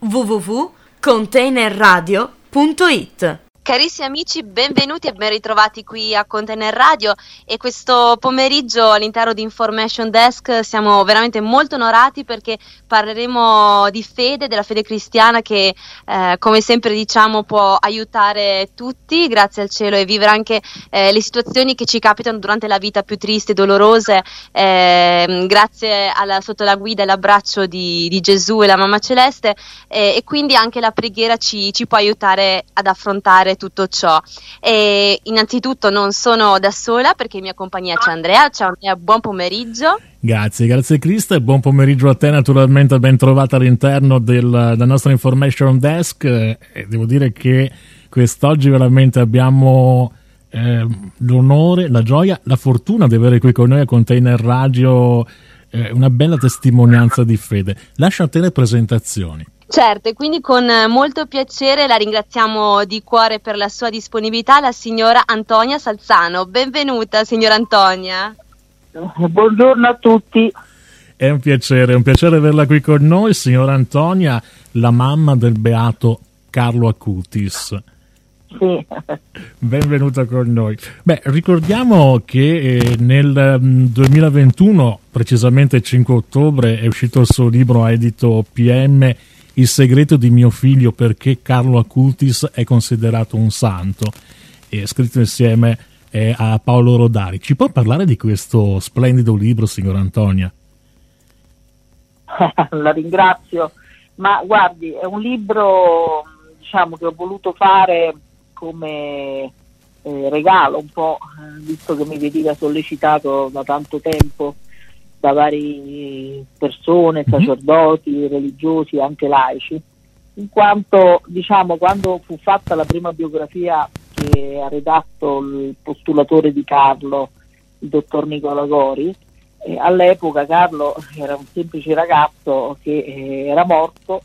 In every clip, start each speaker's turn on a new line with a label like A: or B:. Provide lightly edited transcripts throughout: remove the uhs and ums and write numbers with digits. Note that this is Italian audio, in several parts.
A: www.containerradio.it.
B: Carissimi amici, benvenuti e ben ritrovati qui a Container Radio, e questo pomeriggio all'interno di Information Desk siamo veramente molto onorati perché parleremo di fede, della fede cristiana che come sempre diciamo può aiutare tutti, grazie al cielo, e vivere anche le situazioni che ci capitano durante la vita più triste e dolorose, grazie sotto la guida e l'abbraccio di Gesù e la Mamma Celeste, e quindi anche la preghiera ci può aiutare ad affrontare tutto ciò. E innanzitutto non sono da sola perché in mia compagnia c'è Andrea. Ciao Andrea, buon pomeriggio.
C: Grazie Cristo, e buon pomeriggio a te, naturalmente ben trovata all'interno del nostro Information Desk. Devo dire che quest'oggi veramente abbiamo l'onore, la gioia, la fortuna di avere qui con noi a Container Radio una bella testimonianza di fede. Lascio a te le presentazioni.
B: Certo, e quindi con molto piacere la ringraziamo di cuore per la sua disponibilità, la signora Antonia Salzano. Benvenuta signora Antonia.
D: Buongiorno a tutti.
C: È un piacere averla qui con noi, signora Antonia, la mamma del beato Carlo Acutis.
D: Sì.
C: Benvenuta con noi. Ricordiamo che nel 2021, precisamente il 5 ottobre, è uscito il suo libro edito PM Il segreto di mio figlio, perché Carlo Acutis è considerato un santo, e scritto insieme a Paolo Rodari. Ci può parlare di questo splendido libro, signora Antonia?
D: La ringrazio, ma guardi, è un libro diciamo che ho voluto fare come regalo un po', visto che mi veniva sollecitato da tanto tempo da varie persone, sacerdoti, religiosi, anche laici, in quanto diciamo quando fu fatta la prima biografia che ha redatto il postulatore di Carlo, il dottor Nicola Gori, all'epoca Carlo era un semplice ragazzo che era morto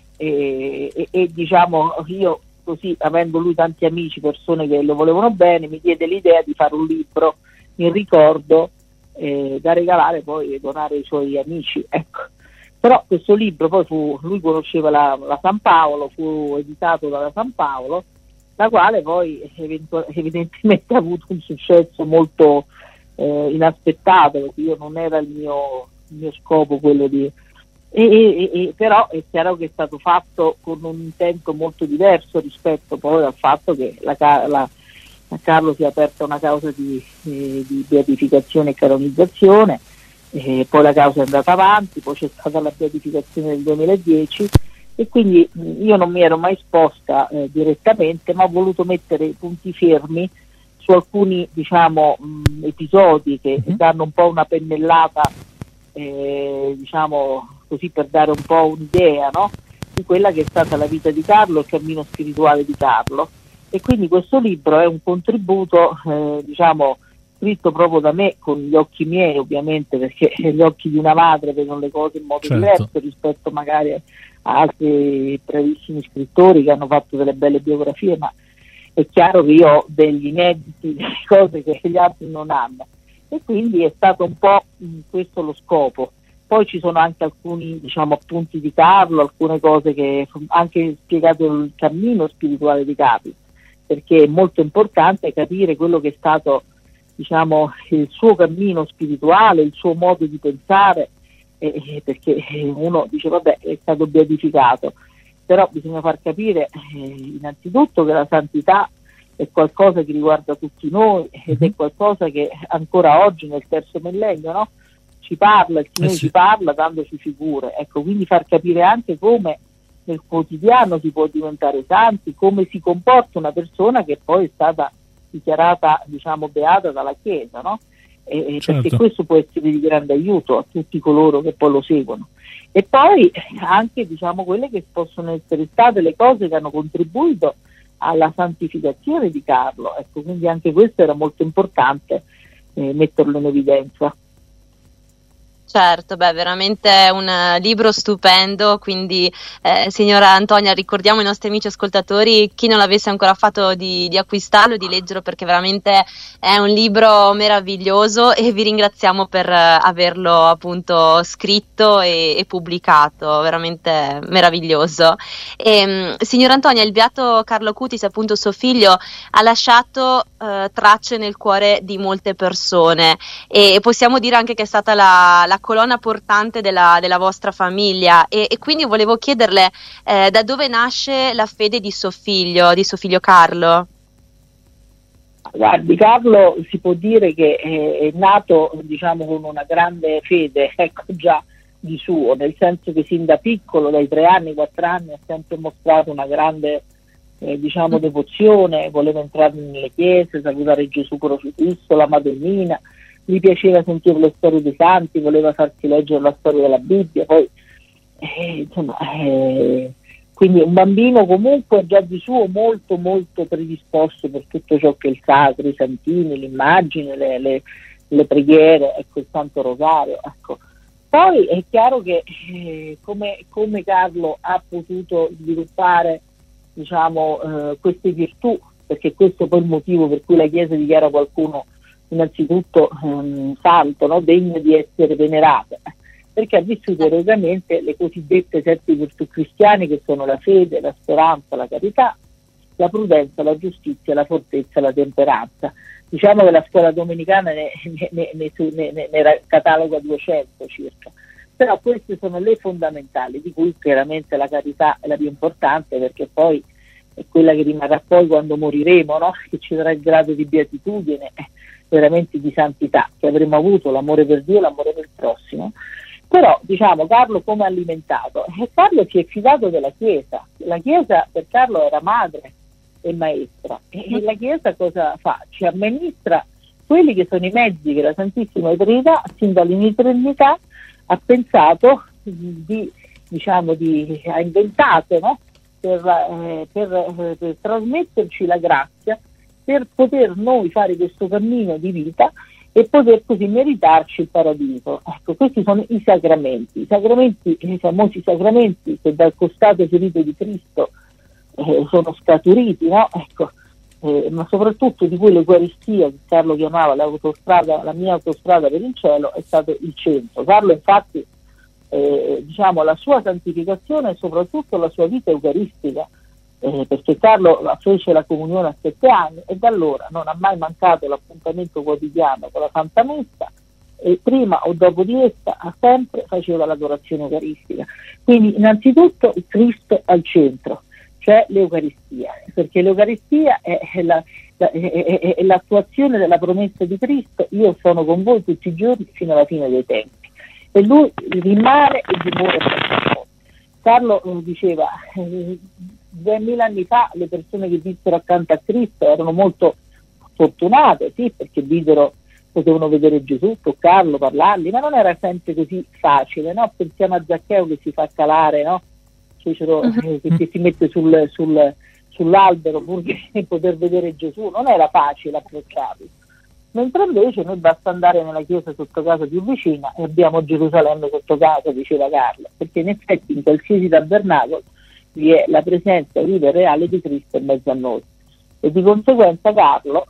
D: e diciamo io così, avendo lui tanti amici, persone che lo volevano bene, mi diede l'idea di fare un libro in ricordo da regalare poi e donare ai suoi amici, ecco. Però questo libro poi lui conosceva la San Paolo, fu editato dalla San Paolo, la quale poi evidentemente ha avuto un successo molto inaspettato, perché io non era il mio scopo quello di però è chiaro che è stato fatto con un intento molto diverso rispetto poi al fatto che a Carlo si è aperta una causa di beatificazione e canonizzazione, poi la causa è andata avanti, poi c'è stata la beatificazione nel 2010 e quindi io non mi ero mai esposta direttamente, ma ho voluto mettere i punti fermi su alcuni diciamo episodi che danno un po' una pennellata diciamo così, per dare un po' un'idea, no? Di quella che è stata la vita di Carlo, il cammino spirituale di Carlo. E quindi questo libro è un contributo diciamo scritto proprio da me, con gli occhi miei ovviamente, perché gli occhi di una madre vedono le cose in modo diverso rispetto magari a altri bravissimi scrittori che hanno fatto delle belle biografie, ma è chiaro che io ho degli inediti, delle cose che gli altri non hanno, e quindi è stato un po' questo lo scopo. Poi ci sono anche alcuni diciamo appunti di Carlo, alcune cose che anche spiegato il cammino spirituale di Carlo, perché è molto importante capire quello che è stato diciamo il suo cammino spirituale, il suo modo di pensare, perché uno dice vabbè è stato beatificato, però bisogna far capire innanzitutto che la santità è qualcosa che riguarda tutti noi ed è qualcosa che ancora oggi nel terzo millennio, no? Ci parla, il Signore ci parla dandoci figure, ecco, quindi far capire anche come nel quotidiano si può diventare santi, come si comporta una persona che poi è stata dichiarata diciamo beata dalla Chiesa, no? Perché questo può essere di grande aiuto a tutti coloro che poi lo seguono. E poi anche diciamo quelle che possono essere state le cose che hanno contribuito alla santificazione di Carlo, ecco, quindi anche questo era molto importante metterlo in evidenza.
B: Certo, beh, veramente un libro stupendo, quindi signora Antonia, ricordiamo ai nostri amici ascoltatori, chi non l'avesse ancora fatto, di acquistarlo, di leggerlo, perché veramente è un libro meraviglioso e vi ringraziamo per averlo appunto scritto e pubblicato, veramente meraviglioso. Signora Antonia, il beato Carlo Cutis, appunto suo figlio, ha lasciato tracce nel cuore di molte persone e possiamo dire anche che è stata la colonna portante della vostra famiglia e quindi volevo chiederle da dove nasce la fede di suo figlio Carlo?
D: Guardi, Carlo si può dire che è nato, diciamo, con una grande fede, ecco, già di suo, nel senso che sin da piccolo, dai 3 anni, 4 anni, ha sempre mostrato una grande diciamo devozione, voleva entrare nelle chiese, salutare Gesù crocifisso, la Madonnina, gli piaceva sentire le storie dei santi, voleva farsi leggere la storia della Bibbia, poi insomma, quindi un bambino comunque già di suo molto molto predisposto per tutto ciò che è il sacro, i santini, l'immagine, le preghiere, ecco, il Santo Rosario, ecco. Poi è chiaro che come Carlo ha potuto sviluppare, diciamo, queste virtù, perché questo è poi il motivo per cui la Chiesa dichiara qualcuno innanzitutto santo, no? Degno di essere venerato, perché ha vissuto eroicamente le cosiddette 7 virtù cristiane, che sono la fede, la speranza, la carità, la prudenza, la giustizia, la fortezza, la temperanza. Diciamo che la scuola domenicana ne cataloga 200 circa, però queste sono le fondamentali, di cui chiaramente la carità è la più importante, perché poi è quella che rimarrà poi quando moriremo, no? Che ci darà il grado di beatitudine, veramente di santità, che avremo avuto l'amore per Dio e l'amore per il prossimo. Però, diciamo, Carlo come alimentato? Carlo si è fidato della Chiesa. La Chiesa per Carlo era madre e maestra, e la Chiesa cosa fa? Ci amministra quelli che sono i mezzi che la Santissima Trinità sin dall'ineternità ha pensato ha inventato, no? per trasmetterci la grazia, per poter noi fare questo cammino di vita e poter così meritarci il paradiso. Ecco, questi sono i sacramenti, i famosi sacramenti che dal costato ferito di Cristo sono scaturiti, no? Ecco, ma soprattutto di cui l'Eucaristia, che Carlo chiamava la mia autostrada per il cielo, è stato il centro. Carlo infatti diciamo la sua santificazione e soprattutto la sua vita eucaristica, perché Carlo fece la comunione a 7 anni e da allora non ha mai mancato l'appuntamento quotidiano con la Santa Messa, e prima o dopo di essa sempre faceva l'adorazione eucaristica. Quindi innanzitutto il Cristo al centro, cioè l'Eucaristia, perché l'Eucaristia è l'attuazione della promessa di Cristo: io sono con voi tutti i giorni fino alla fine dei tempi, e lui rimane e dimora con noi. Carlo diceva 2000 anni fa le persone che vissero accanto a Cristo erano molto fortunate, sì, perché potevano vedere Gesù, toccarlo, parlargli, ma non era sempre così facile, no? Pensiamo a Zaccheo che si fa calare, no? Che si mette sull'albero pur che poter vedere Gesù, non era facile approcciarlo. Mentre invece noi basta andare nella chiesa sotto casa più vicina e abbiamo Gerusalemme sotto casa, diceva Carlo, perché in effetti in qualsiasi tabernacolo vi è la presenza viva e reale di Cristo in mezzo a noi, e di conseguenza Carlo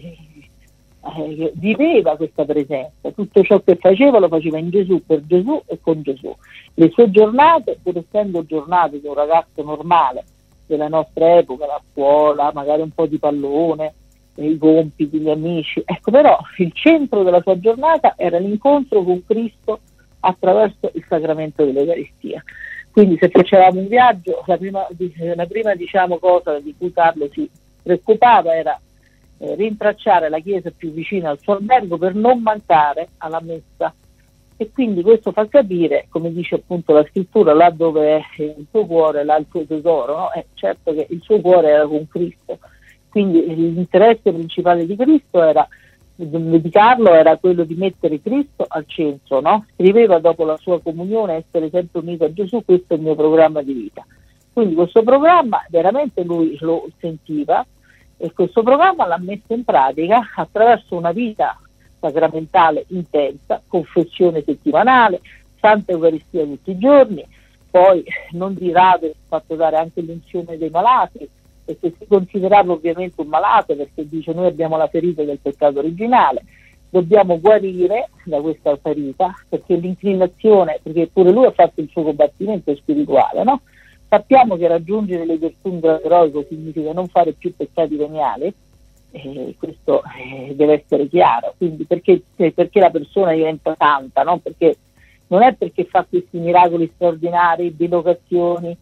D: viveva questa presenza, tutto ciò che faceva lo faceva in Gesù, per Gesù e con Gesù. Le sue giornate, pur essendo giornate di un ragazzo normale della nostra epoca, la scuola, magari un po' di pallone, i compiti, gli amici, ecco, però il centro della sua giornata era l'incontro con Cristo attraverso il sacramento dell'Eucaristia. Quindi se facevamo un viaggio, la prima diciamo cosa di cui Carlo si preoccupava era rintracciare la chiesa più vicina al suo albergo per non mancare alla messa, e quindi questo fa capire, come dice appunto la scrittura, là dove è il tuo cuore, là il tuo tesoro, no? Certo che il suo cuore era con Cristo, quindi l'interesse principale di Carlo era quello di mettere Cristo al centro, no? Scriveva dopo la sua comunione: essere sempre unito a Gesù, questo è il mio programma di vita. Quindi questo programma veramente lui lo sentiva, e questo programma l'ha messo in pratica attraverso una vita sacramentale intensa, confessione settimanale, Santa Eucaristia tutti i giorni, poi non di rado è fatto dare anche l'unzione dei malati, e che si considerava ovviamente un malato, perché dice noi abbiamo la ferita del peccato originale, dobbiamo guarire da questa ferita, perché l'inclinazione, perché pure lui ha fatto il suo combattimento spirituale, no? Sappiamo che raggiungere le virtù in grado eroico significa non fare più peccati veniali, questo deve essere chiaro, quindi perché la persona diventa santa, no? Perché non è perché fa questi miracoli straordinari, bilocazioni,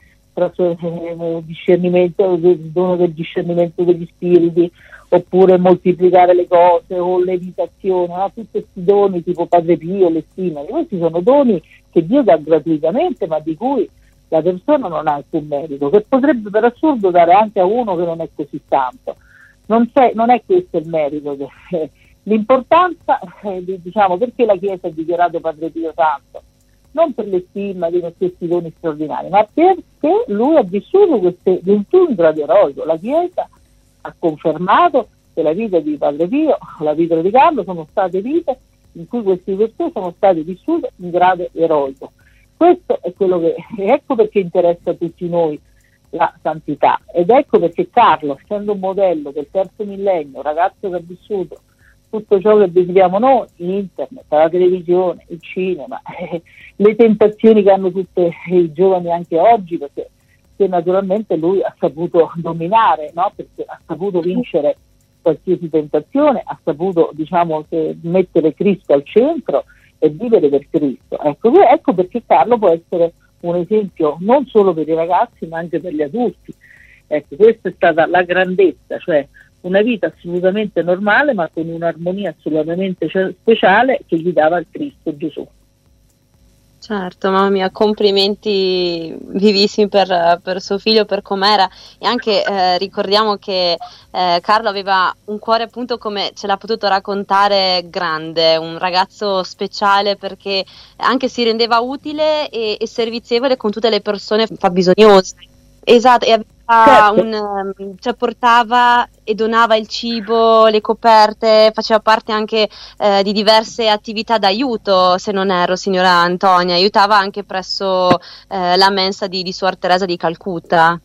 D: discernimento, dono del discernimento degli spiriti, oppure moltiplicare le cose o levitazione, no? Tutti questi doni tipo Padre Pio, le stime, questi sono doni che Dio dà gratuitamente, ma di cui la persona non ha alcun merito, che potrebbe per assurdo dare anche a uno che non è così santo. Non è questo il merito. L'importanza, diciamo, perché la Chiesa ha dichiarato Padre Pio santo? Non per le stime di questi doni straordinari, ma perché lui ha vissuto queste virtù in grado eroico. La Chiesa ha confermato che la vita di Padre Pio, la vita di Carlo, sono state vite in cui queste virtù sono state vissute in grado eroico. Questo è quello che, ecco perché interessa a tutti noi la santità, ed ecco perché Carlo, essendo un modello del terzo millennio, un ragazzo che ha vissuto tutto ciò che desideriamo noi, internet, la televisione, il cinema, le tentazioni che hanno tutti i giovani anche oggi, perché naturalmente lui ha saputo dominare, no? Perché ha saputo vincere qualsiasi tentazione, ha saputo, diciamo, mettere Cristo al centro e vivere per Cristo. Ecco perché Carlo può essere un esempio non solo per i ragazzi ma anche per gli adulti. Ecco, questa è stata la grandezza, cioè una vita assolutamente normale ma con un'armonia assolutamente speciale che gli dava il Cristo Gesù.
B: Certo, mamma mia, complimenti vivissimi per suo figlio, per com'era, e anche ricordiamo che Carlo aveva un cuore, appunto, come ce l'ha potuto raccontare, grande, un ragazzo speciale, perché anche si rendeva utile e servizievole con tutte le persone fabbisognose. Esatto, e aveva cioè portava e donava il cibo, le coperte, faceva parte anche di diverse attività d'aiuto, se non erro, signora Antonia, aiutava anche presso la mensa di Suor Teresa di Calcutta.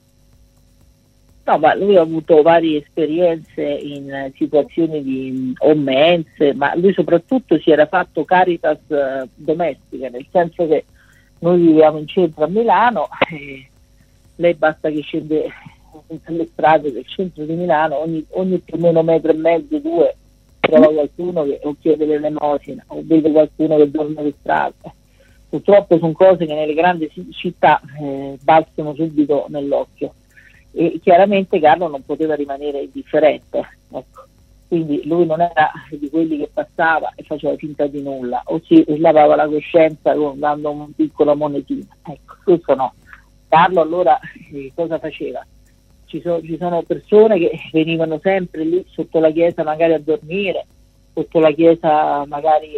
D: No, ma lui ha avuto varie esperienze in situazioni di mense, ma lui soprattutto si era fatto caritas domestica, nel senso che noi viviamo in centro a Milano, lei basta che scende nelle strade del centro di Milano, ogni più o meno metro e mezzo, 2, trova qualcuno che o chiede l'elemosina o vede qualcuno che dorme per strada. Purtroppo sono cose che nelle grandi città balzano subito nell'occhio, e chiaramente Carlo non poteva rimanere indifferente, ecco. Quindi lui non era di quelli che passava e faceva finta di nulla o si lavava la coscienza dando una piccola monetina, ecco, questo no. Carlo allora cosa faceva? Ci sono persone che venivano sempre lì sotto la chiesa magari a dormire, sotto la chiesa magari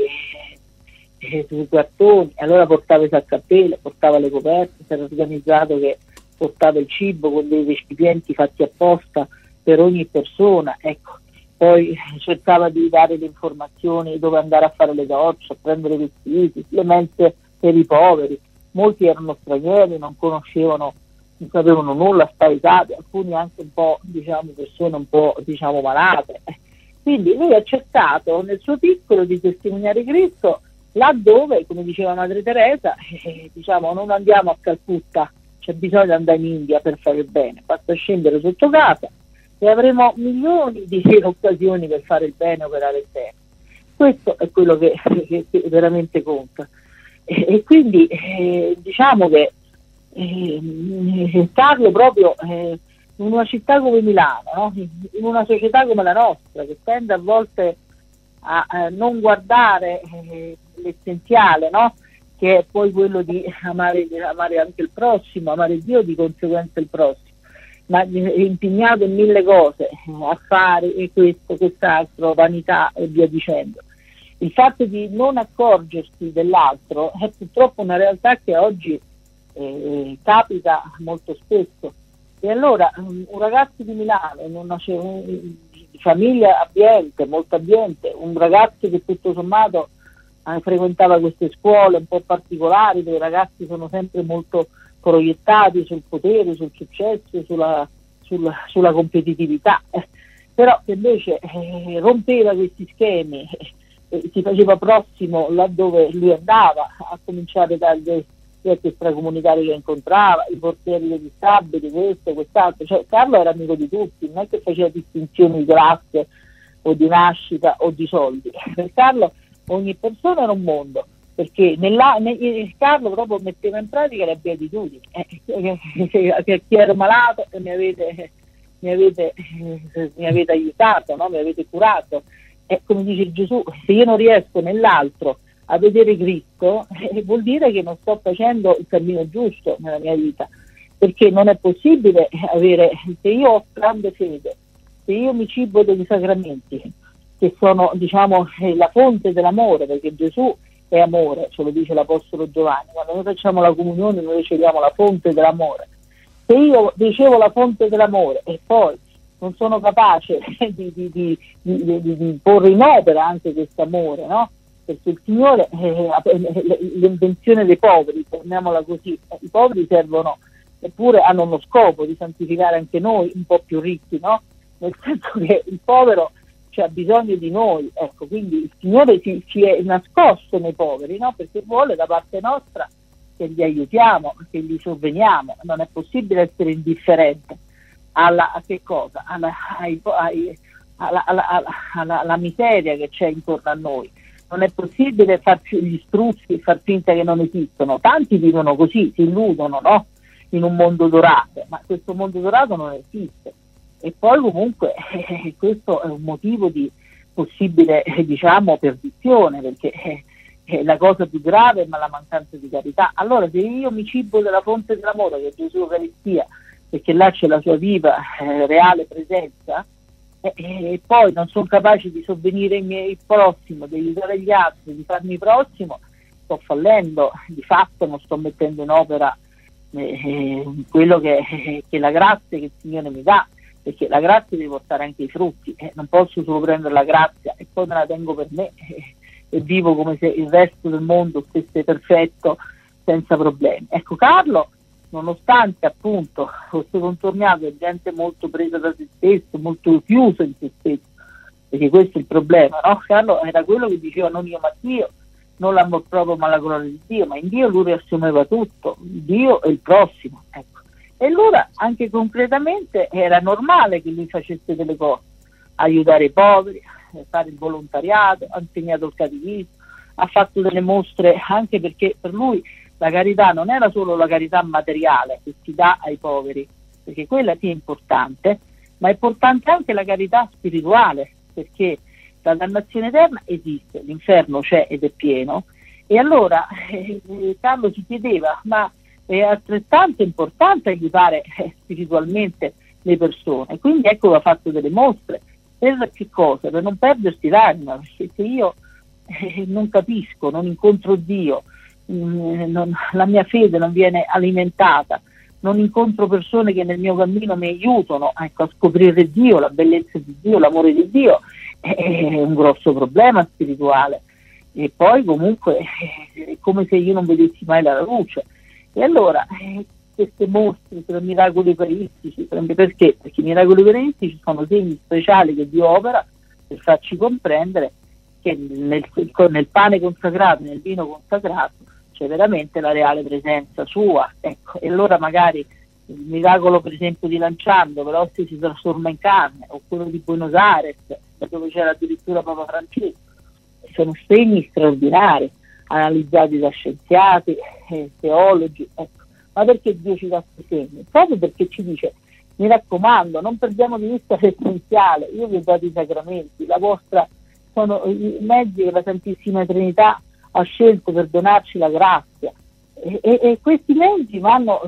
D: sui cartoni, allora portava i saccappelle, portava le coperte, si era organizzato che portava il cibo con dei recipienti fatti apposta per ogni persona, ecco. Poi cercava di dare le informazioni dove andare a fare le docce, a prendere i vestiti, le mense per i poveri. Molti erano stranieri, non sapevano nulla, spaesati, alcuni anche un po', diciamo, persone un po', diciamo, malate. Quindi lui ha cercato nel suo piccolo di testimoniare Cristo laddove, come diceva Madre Teresa, diciamo, non andiamo a Calcutta, c'è bisogno di andare in India per fare il bene, basta scendere sotto casa e avremo milioni di occasioni per fare il bene, operare il bene. Questo è quello che veramente conta. E quindi diciamo che Carlo proprio in una città come Milano, no? In una società come la nostra, che tende a volte a non guardare l'essenziale, no? Che è poi quello di amare anche il prossimo, amare Dio, di conseguenza il prossimo, ma è impegnato in mille cose, affari e questo, quest'altro, vanità e via dicendo. Il fatto di non accorgersi dell'altro è purtroppo una realtà che oggi capita molto spesso. E allora un ragazzo di Milano, famiglia abbiente, molto abbiente, un ragazzo che tutto sommato frequentava queste scuole un po' particolari dove i ragazzi sono sempre molto proiettati sul potere, sul successo, sulla competitività, però che invece rompeva questi schemi, si faceva prossimo laddove lui andava, a cominciare dagli extracomunitari che incontrava, i portieri degli stabili, questo, quest'altro, cioè Carlo era amico di tutti, non è che faceva distinzioni di classe o di nascita o di soldi. Per Carlo ogni persona era un mondo, perché Carlo proprio metteva in pratica le beatitudini, che chi era malato mi avete aiutato, no? Mi avete curato, come dice Gesù, se io non riesco nell'altro a vedere Cristo, vuol dire che non sto facendo il cammino giusto nella mia vita, perché non è possibile avere, se io ho grande fede, se io mi cibo dei sacramenti, che sono la fonte dell'amore, perché Gesù è amore, ce lo dice l'Apostolo Giovanni, quando noi facciamo la comunione noi riceviamo la fonte dell'amore. Se io ricevo la fonte dell'amore e poi non sono capace di porre in opera anche questo amore, no? Perché il Signore l'invenzione dei poveri, chiamiamola così, i poveri servono, eppure hanno uno scopo di santificare anche noi un po' più ricchi, no? Nel senso che il povero ha bisogno di noi, ecco, quindi il Signore ci è nascosto nei poveri, no? Perché vuole da parte nostra che li aiutiamo, che li sovveniamo. Non è possibile essere indifferente a che cosa? Alla miseria che c'è intorno a noi. Non è possibile farci gli struzzi e far finta che non esistono. Tanti vivono così, si illudono, no? In un mondo dorato, ma questo mondo dorato non esiste. E poi comunque questo è un motivo di possibile perdizione, perché è la cosa più grave, ma la mancanza di carità. Allora se io mi cibo della fonte dell'amore, che è Gesù Eucaristia, perché là c'è la sua viva reale presenza, e poi non sono capace di sovvenire il prossimo, di aiutare gli altri, di farmi prossimo, sto fallendo, di fatto non sto mettendo in opera quello che è la grazia che il Signore mi dà, perché la grazia deve portare anche i frutti, non posso solo prendere la grazia e poi me la tengo per me e vivo come se il resto del mondo stesse perfetto senza problemi. Ecco, Carlo, nonostante appunto fosse contornato da gente molto presa da se stesso, molto chiuso in se stesso, perché questo è il problema, no? Carlo era quello che diceva non io ma Dio, non l'amor proprio ma la gloria di Dio, ma in Dio lui riassumeva tutto, Dio e il prossimo, ecco. E allora anche concretamente era normale che lui facesse delle cose, aiutare i poveri, fare il volontariato, ha insegnato il catechismo, ha fatto delle mostre, anche perché per lui la carità non era solo la carità materiale che si dà ai poveri, perché quella sì è importante, ma è importante anche la carità spirituale, perché la dannazione eterna esiste, l'inferno c'è ed è pieno, e allora Carlo si chiedeva, ma è altrettanto importante aiutare spiritualmente le persone, quindi ecco ha fatto delle mostre. Per che cosa? Per non perdersi l'anima, perché se io non capisco, non incontro Dio, la mia fede non viene alimentata, non incontro persone che nel mio cammino mi aiutano a scoprire Dio, la bellezza di Dio, l'amore di Dio, è un grosso problema spirituale. E poi comunque è come se io non vedessi mai la luce. E allora queste mostre per miracoli eucaristici, perché? Perché i miracoli eucaristici sono segni speciali che Dio opera per farci comprendere che nel pane consacrato, nel vino consacrato c'è veramente la reale presenza sua, ecco. E allora magari il miracolo per esempio di Lanciando, che l'ostia si trasforma in carne, o quello di Buenos Aires, dove c'era addirittura Papa Francesco, sono segni straordinari analizzati da scienziati, teologi, ecco. Ma perché Dio ci dà questi segni? Proprio perché ci dice, mi raccomando, non perdiamo di vista l'essenziale, io vi ho dato i sacramenti, la vostra sono i mezzi che la Santissima Trinità ha scelto per donarci la grazia, e questi mezzi vanno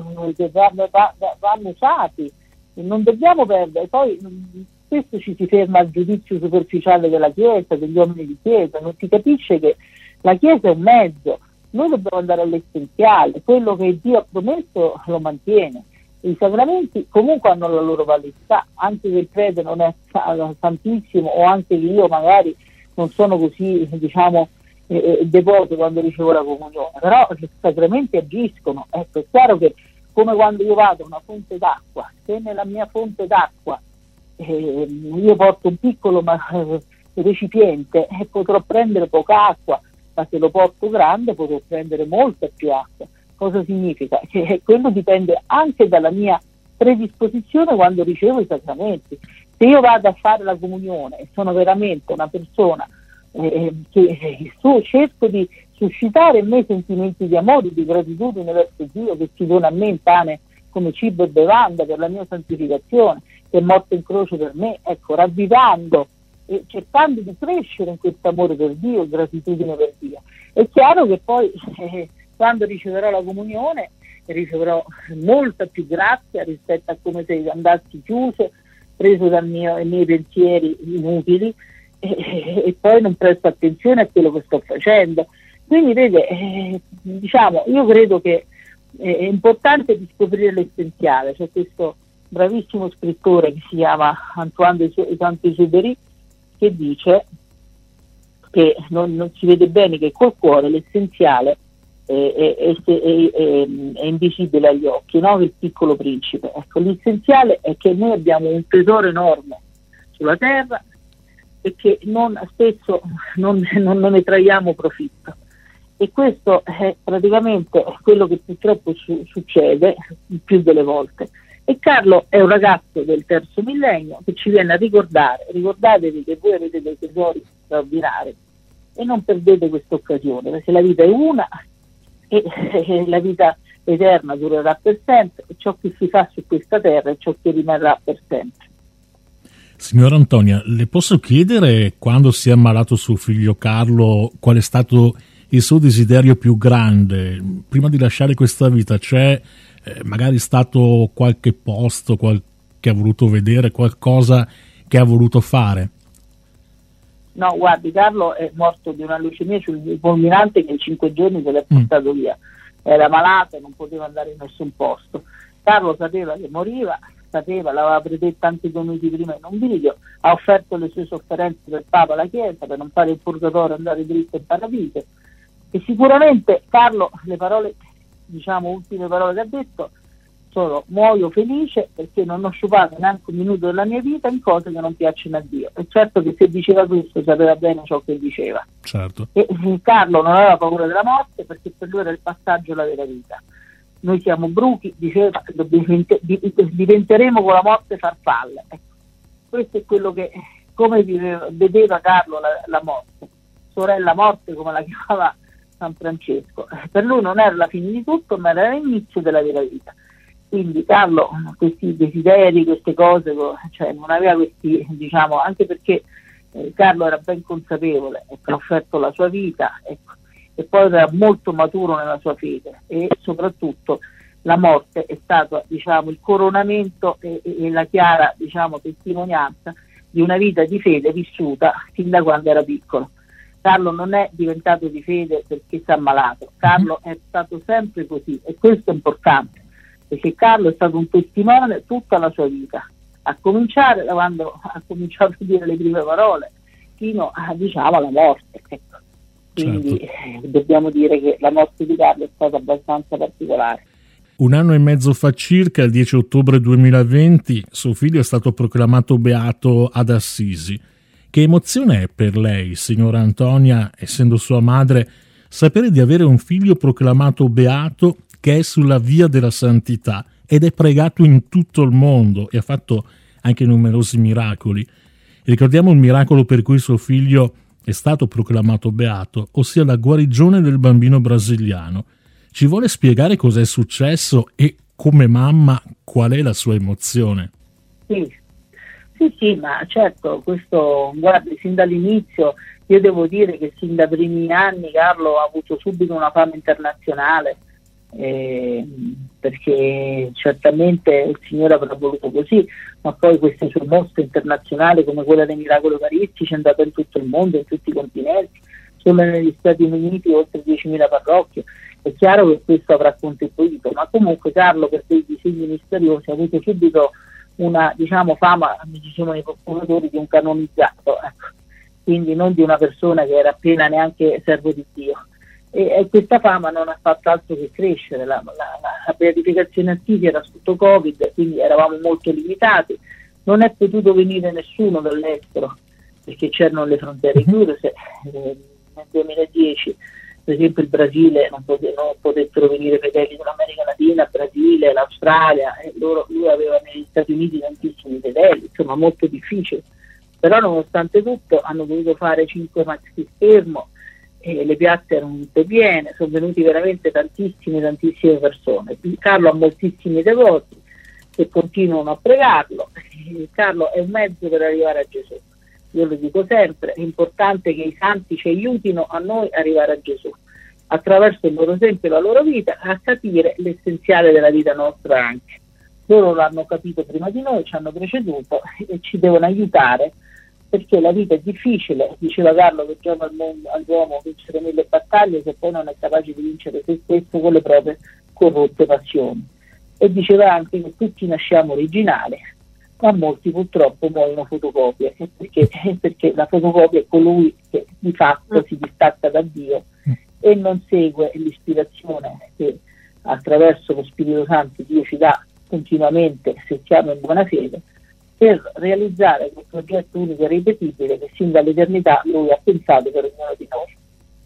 D: usati, non dobbiamo perdere. Poi spesso ci si ferma al giudizio superficiale della Chiesa, degli uomini di Chiesa, non si capisce che la Chiesa è un mezzo, noi dobbiamo andare all'essenziale, quello che Dio ha promesso lo mantiene, I sacramenti comunque hanno la loro validità, anche che il prete non è santissimo, o anche che io magari non sono così, diciamo, devoto quando ricevo la comunione, però i sacramenti agiscono. Ecco, è chiaro che come quando io vado a una fonte d'acqua, se nella mia fonte d'acqua io porto un piccolo recipiente e potrò prendere poca acqua, ma se lo porto grande potrò prendere molta più acqua. Cosa significa? Che quello dipende anche dalla mia predisposizione quando ricevo i sacramenti. Se io vado a fare la comunione e sono veramente una persona che cerco di suscitare in me sentimenti di amore, di gratitudine verso Dio, che ci dona a me in pane come cibo e bevanda per la mia santificazione, che è morto in croce per me, ecco, ravvivando e cercando di crescere in questo amore per Dio e gratitudine per Dio. È chiaro che poi quando riceverò la comunione riceverò molta più grazia rispetto a come se andassi chiuso, preso dai miei pensieri inutili, e poi non presto attenzione a quello che sto facendo. Quindi vede, diciamo, io credo che è importante di scoprire l'essenziale. C'è questo bravissimo scrittore che si chiama Antoine de Saint-Exupéry, che dice che non si vede bene che col cuore l'essenziale è invisibile agli occhi, no? Il Piccolo Principe. Ecco, l'essenziale è che noi abbiamo un tesoro enorme sulla terra e che spesso non ne traiamo profitto, e questo è praticamente quello che purtroppo succede il più delle volte. E Carlo è un ragazzo del terzo millennio che ci viene a ricordare: ricordatevi che voi avete dei tesori straordinari e non perdete questa occasione, perché la vita è una e la vita eterna durerà per sempre, e ciò che si fa su questa terra è ciò che rimarrà per sempre.
C: Signora Antonia, le posso chiedere, quando si è ammalato suo figlio Carlo, qual è stato il suo desiderio più grande? Prima di lasciare questa vita c'è magari stato qualche posto che ha voluto vedere, qualcosa che ha voluto fare?
D: No, guardi, Carlo è morto di una leucemia fulminante che in 5 giorni se l'è portato via. Era malato e non poteva andare in nessun posto. Carlo sapeva che moriva, l'aveva predetta anche 2 minuti prima in un video, ha offerto le sue sofferenze del Papa alla Chiesa per non fare il purgatorio e andare dritto in paradiso. E sicuramente Carlo, le parole, diciamo, ultime parole che ha detto sono: muoio felice perché non ho sciupato neanche un minuto della mia vita in cose che non piacciono a Dio. E certo che se diceva questo sapeva bene ciò che diceva.
C: Certo.
D: E Carlo non aveva paura della morte perché per lui era il passaggio alla vera vita. Noi siamo bruchi, diceva, diventeremo con la morte farfalle. Ecco, questo è quello che, come vedeva Carlo la morte, sorella morte come la chiamava San Francesco. Per lui non era la fine di tutto, ma era l'inizio della vera vita. Quindi Carlo questi desideri, queste cose, cioè non aveva questi, diciamo, anche perché Carlo era ben consapevole, ecco, ha offerto la sua vita, ecco, e poi era molto maturo nella sua fede, e soprattutto la morte è stato, diciamo, il coronamento e la chiara, diciamo, testimonianza di una vita di fede vissuta fin da quando era piccolo. Carlo non è diventato di fede perché si è ammalato, Carlo è stato sempre così, e questo è importante, perché Carlo è stato un testimone tutta la sua vita, a cominciare da quando ha cominciato a dire le prime parole fino a, diciamo, alla morte, ecco. Quindi certo, dobbiamo dire che la morte di Carlo è stata abbastanza particolare.
C: 1 anno e mezzo fa circa, il 10 ottobre 2020, suo figlio è stato proclamato beato ad Assisi. Che emozione è per lei, signora Antonia, essendo sua madre, sapere di avere un figlio proclamato beato che è sulla via della santità ed è pregato in tutto il mondo e ha fatto anche numerosi miracoli? Ricordiamo il miracolo per cui suo figlio è stato proclamato beato, ossia la guarigione del bambino brasiliano. Ci vuole spiegare cos'è successo e, come mamma, qual è la sua emozione?
D: Sì, ma certo, questo, guardi, sin dall'inizio, io devo dire che sin dai primi anni Carlo ha avuto subito una fama internazionale, perché certamente il Signore avrà voluto così, ma poi queste sue mostre internazionali come quella dei miracoli eucaristici è andata in tutto il mondo, in tutti i continenti, solo negli Stati Uniti oltre 10.000 parrocchie, È chiaro che questo avrà contribuito, ma comunque Carlo, per quei disegni misteriosi, ha avuto subito una, diciamo, fama, mi dicevano i procuratori, di un canonizzato, ecco. Quindi non di una persona che era appena neanche servo di Dio. E questa fama non ha fatto altro che crescere. La beatificazione a Assisi era sotto Covid, quindi eravamo molto limitati, non è potuto venire nessuno dall'estero perché c'erano le frontiere chiuse. Nel 2010 per esempio il Brasile non potettero venire fedeli dell'America Latina, Brasile, l'Australia, e lui aveva negli Stati Uniti tantissimi fedeli, insomma molto difficile, però nonostante tutto hanno dovuto fare 5 maxi schermo e le piazze erano tutte piene, sono venuti veramente tantissime persone. Carlo ha moltissimi devoti che continuano a pregarlo. Carlo è un mezzo per arrivare a Gesù. Io lo dico sempre, è importante che i santi ci aiutino a noi arrivare a Gesù, attraverso il loro esempio e la loro vita, a capire l'essenziale della vita nostra anche. Loro l'hanno capito prima di noi, ci hanno preceduto e ci devono aiutare, perché la vita è difficile. Diceva Carlo che gioca all'uomo vincere 1000 battaglie se poi non è capace di vincere se stesso con le proprie corrotte passioni. E diceva anche che tutti nasciamo originali, ma molti purtroppo muoiono fotocopie, perché la fotocopia è colui che di fatto si distacca da Dio e non segue l'ispirazione che attraverso lo Spirito Santo Dio ci dà continuamente, se siamo in buona fede, per realizzare quel progetto unico e ripetibile che sin dall'eternità Lui ha pensato per ognuno di noi.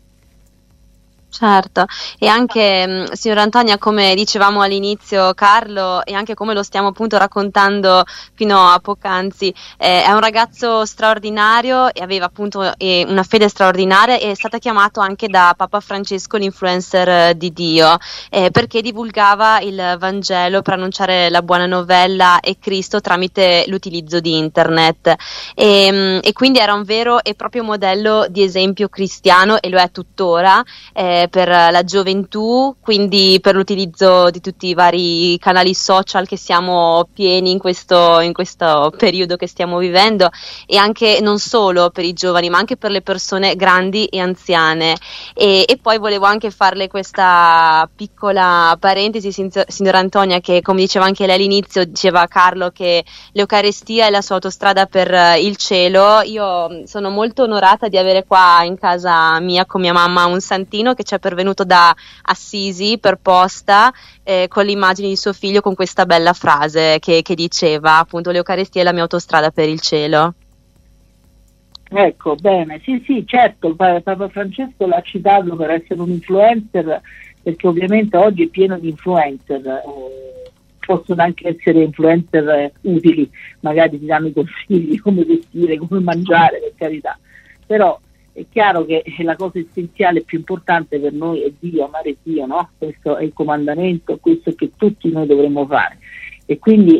B: Certo, e anche signora Antonia, come dicevamo all'inizio, Carlo, e anche come lo stiamo appunto raccontando fino a poc'anzi, è un ragazzo straordinario e aveva appunto una fede straordinaria, e è stato chiamato anche da Papa Francesco l'influencer di Dio, perché divulgava il Vangelo per annunciare la buona novella e Cristo tramite l'utilizzo di internet, e quindi era un vero e proprio modello di esempio cristiano, e lo è tuttora, per la gioventù, quindi per l'utilizzo di tutti i vari canali social che siamo pieni in questo periodo che stiamo vivendo, e anche non solo per i giovani ma anche per le persone grandi e anziane. E poi volevo anche farle questa piccola parentesi, signora Antonia, che come diceva anche lei all'inizio, diceva Carlo che l'Eucaristia è la sua autostrada per il cielo. Io sono molto onorata di avere qua in casa mia con mia mamma un santino che ci è pervenuto da Assisi per posta, con le immagini di suo figlio, con questa bella frase che diceva appunto: l'Eucaristia è la mia autostrada per il cielo.
D: Ecco, bene, sì, certo, Papa Francesco l'ha citato per essere un influencer, perché ovviamente oggi è pieno di influencer, possono anche essere influencer utili, magari ti danno i consigli come vestire, come mangiare, per carità, però è chiaro che la cosa essenziale, più importante per noi è Dio, amare Dio, no? Questo è il comandamento, questo è che tutti noi dovremmo fare. E quindi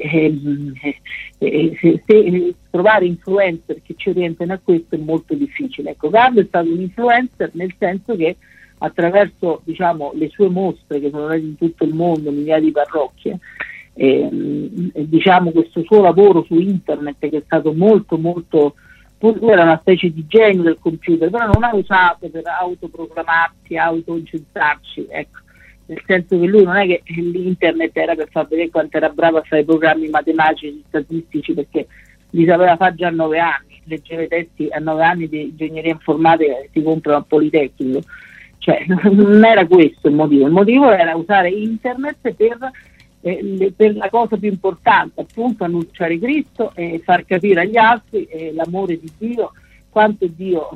D: se trovare influencer che ci orientano a questo è molto difficile. Ecco, Carlo è stato un influencer nel senso che attraverso, diciamo, le sue mostre che sono andate in tutto il mondo, migliaia di parrocchie, diciamo questo suo lavoro su internet, che è stato molto lui era una specie di genio del computer, però non ha usato per autoproclamarsi, autoincensarci, ecco, nel senso che lui non è che l'internet era per far vedere quanto era bravo a fare programmi matematici, statistici, perché li sapeva fare già a 9 anni, leggeva i testi a 9 anni di ingegneria informatica che si comprano al Politecnico, cioè non era questo il motivo era usare internet per la cosa più importante, appunto annunciare Cristo e far capire agli altri l'amore di Dio, quanto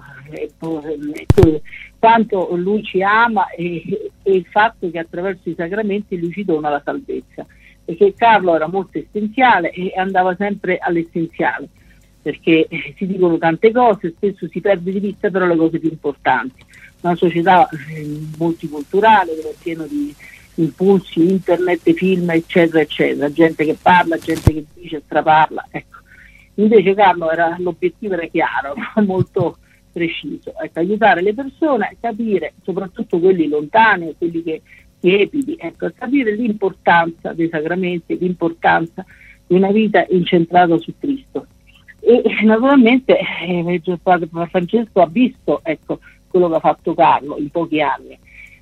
D: Lui ci ama, e il fatto che attraverso i sacramenti Lui ci dona la salvezza, perché Carlo era molto essenziale e andava sempre all'essenziale, perché si dicono tante cose, spesso si perde di vista però le cose più importanti. Una società multiculturale dove è pieno di impulsi, internet, film, eccetera, gente che parla, gente che dice, straparla, ecco. Invece Carlo l'obiettivo era chiaro, molto preciso, ecco, aiutare le persone a capire, soprattutto quelli lontani, quelli tiepidi, ecco, a capire l'importanza dei sacramenti, l'importanza di una vita incentrata su Cristo. E naturalmente Papa Francesco ha visto, ecco, quello che ha fatto Carlo in pochi anni.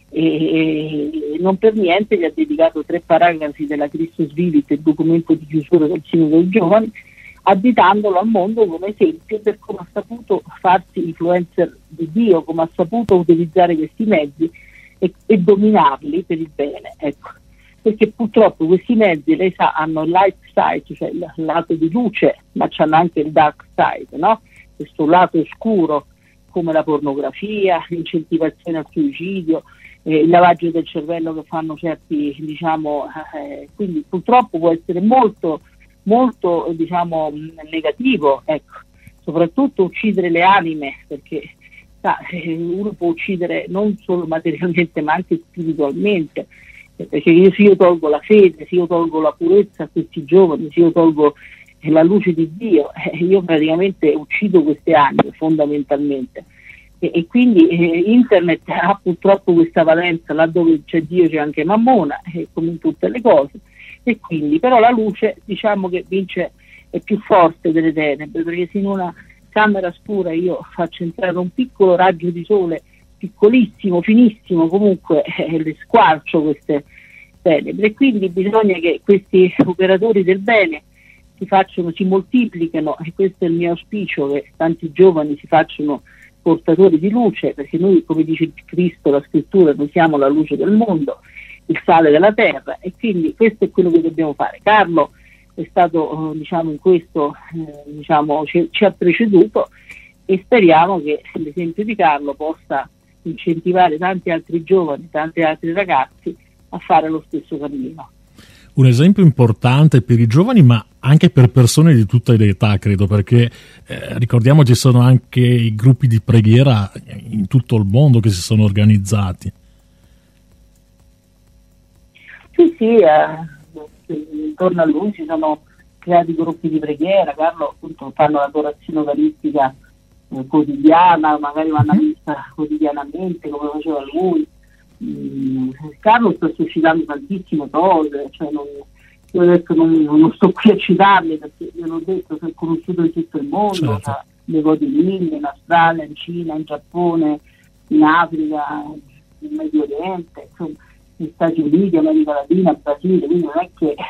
D: e non per niente gli ha dedicato 3 paragrafi della Christus Vivit, il documento di chiusura del Sinodo dei Giovani, additandolo al mondo come esempio per come ha saputo farsi influencer di Dio, come ha saputo utilizzare questi mezzi e dominarli per il bene, ecco. Perché purtroppo questi mezzi, lei sa, hanno il light side, cioè il lato di luce, ma hanno anche il dark side, no? Questo lato oscuro, come la pornografia, l'incentivazione al suicidio, il lavaggio del cervello che fanno certi, quindi purtroppo può essere molto, molto, negativo, ecco. Soprattutto uccidere le anime, perché uno può uccidere non solo materialmente ma anche spiritualmente, perché se io tolgo la fede, se io tolgo la purezza a questi giovani, se io tolgo la luce di Dio, io praticamente uccido queste anime fondamentalmente. E quindi internet ha purtroppo questa valenza, laddove c'è Dio c'è anche Mammona, come in tutte le cose, e quindi però la luce che vince, è più forte delle tenebre, perché se in una camera scura io faccio entrare un piccolo raggio di sole, piccolissimo, finissimo, comunque le squarcio queste tenebre, e quindi bisogna che questi operatori del bene si moltiplichino, e questo è il mio auspicio, che tanti giovani si facciano portatori di luce, perché noi, come dice Cristo, la scrittura, noi siamo la luce del mondo, il sale della terra, e quindi questo è quello che dobbiamo fare. Carlo è stato in questo ci ha preceduto, e speriamo che l'esempio di Carlo possa incentivare tanti altri giovani, tanti altri ragazzi a fare lo stesso cammino.
C: Un esempio importante per i giovani, ma anche per persone di tutte le età, credo, perché ricordiamo ci sono anche i gruppi di preghiera in tutto il mondo che si sono organizzati.
D: Sì, intorno a lui si sono creati gruppi di preghiera. Carlo, appunto, fanno l'adorazione eucaristica quotidiana, magari vanno a messa quotidianamente come faceva lui. Carlo sta suscitando tantissime cose, cioè io adesso non sto qui a citarle, perché io l'ho detto, si è conosciuto in tutto il mondo,
C: certo.
D: Le codiline, in Australia, in Cina, in Giappone, in Africa, in Medio Oriente, insomma, negli Stati Uniti, America Latina, Brasile, quindi non è che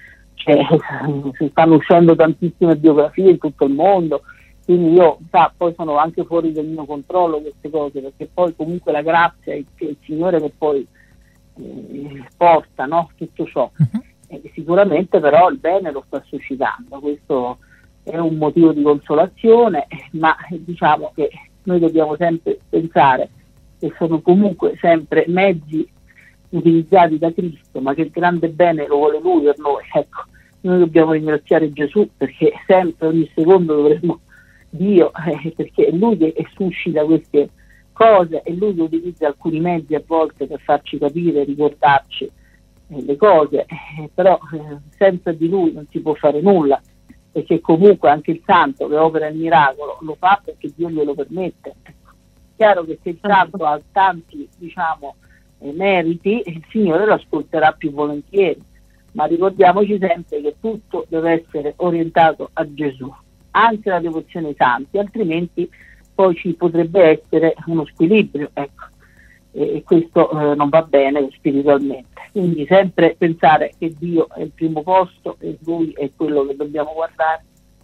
D: si stanno uscendo tantissime biografie in tutto il mondo, quindi poi sono anche fuori del mio controllo queste cose, perché poi comunque la grazia è il Signore che poi porta, no? Tutto ciò. Sicuramente però il bene lo sta suscitando, questo è un motivo di consolazione, ma diciamo che noi dobbiamo sempre pensare che sono comunque sempre mezzi utilizzati da Cristo, ma che il grande bene lo vuole Lui per noi. Ecco, noi dobbiamo ringraziare Gesù, perché sempre, ogni secondo dovremmo Dio, perché è Lui che suscita queste cose, è Lui che utilizza alcuni mezzi a volte per farci capire, ricordarci le cose, però senza di Lui non si può fare nulla, perché comunque anche il santo che opera il miracolo lo fa perché Dio glielo permette. Chiaro che se il santo ha tanti meriti, il Signore lo ascolterà più volentieri, ma ricordiamoci sempre che tutto deve essere orientato a Gesù, anche la devozione ai santi, altrimenti poi ci potrebbe essere uno squilibrio, ecco, e questo non va bene spiritualmente. Quindi sempre pensare che Dio è il primo posto e Lui è quello che dobbiamo guardare.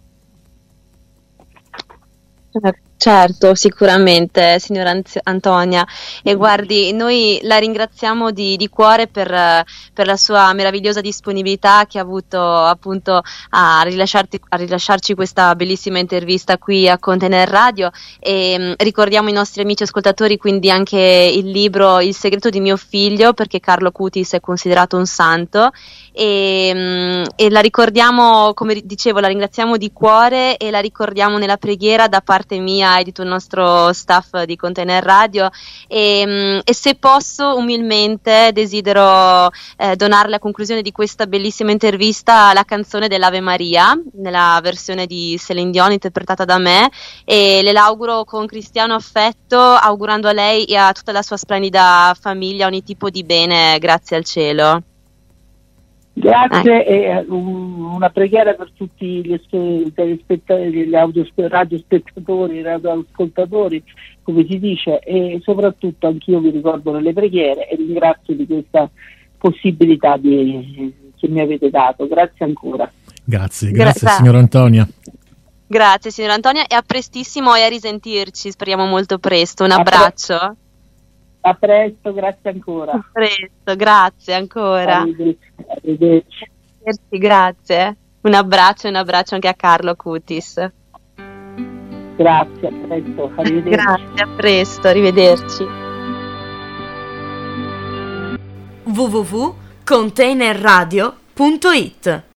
B: Certo, sicuramente, signora Antonia, e guardi, noi la ringraziamo di cuore per la sua meravigliosa disponibilità che ha avuto appunto a rilasciarci questa bellissima intervista qui a Contener Radio, e ricordiamo ai nostri amici ascoltatori quindi anche il libro Il segreto di mio figlio, perché Carlo Cutis è considerato un santo, e la ricordiamo, come dicevo, la ringraziamo di cuore e la ricordiamo nella preghiera da parte mia e di tutto il nostro staff di Contener Radio, e se posso umilmente desidero donarle a conclusione di questa bellissima intervista la canzone dell'Ave Maria nella versione di Céline Dion interpretata da me, e le auguro con cristiano affetto, augurando a lei e a tutta la sua splendida famiglia ogni tipo di bene, grazie al cielo.
D: Grazie e una preghiera per tutti gli radiospettatori, radioascoltatori, come si dice, e soprattutto anch'io vi ricordo nelle preghiere e ringrazio di questa possibilità che mi avete dato. Grazie ancora.
C: Grazie signora Antonia.
B: Grazie signora Antonia e a prestissimo e a risentirci, speriamo molto presto. Un abbraccio.
D: A presto, grazie ancora.
B: A presto, grazie ancora.
D: Arrivederci.
B: Grazie. Un abbraccio anche a Carlo Cutis.
D: Grazie, a presto, arrivederci.
B: Grazie, a presto, arrivederci.
A: www.containerradio.it